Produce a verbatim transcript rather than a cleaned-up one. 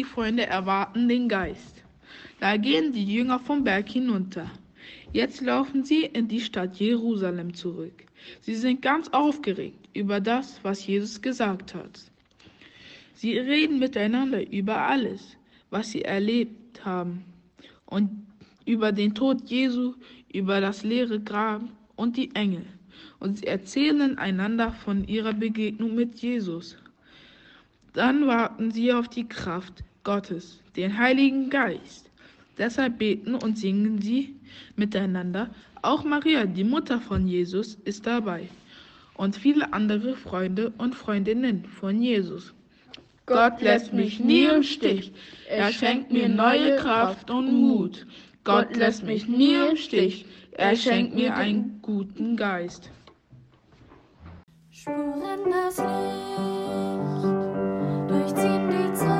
Freunde erwarten den Geist. Da gehen die Jünger vom Berg hinunter. Jetzt laufen sie in die Stadt Jerusalem zurück. Sie sind ganz aufgeregt über das, was Jesus gesagt hat. Sie reden miteinander über alles, was sie erlebt haben, und über den Tod Jesu, über das leere Grab und die Engel. Und sie erzählen einander von ihrer Begegnung mit Jesus. Dann warten sie auf die Kraft Gottes, den Heiligen Geist. Deshalb beten und singen sie miteinander. Auch Maria, die Mutter von Jesus, ist dabei. Und viele andere Freunde und Freundinnen von Jesus. Gott lässt mich nie im Stich. Er schenkt mir neue Kraft und Mut. Gott lässt mich nie im Stich. Er schenkt mir einen guten Geist. Spuren das Licht durchziehen die Zeit.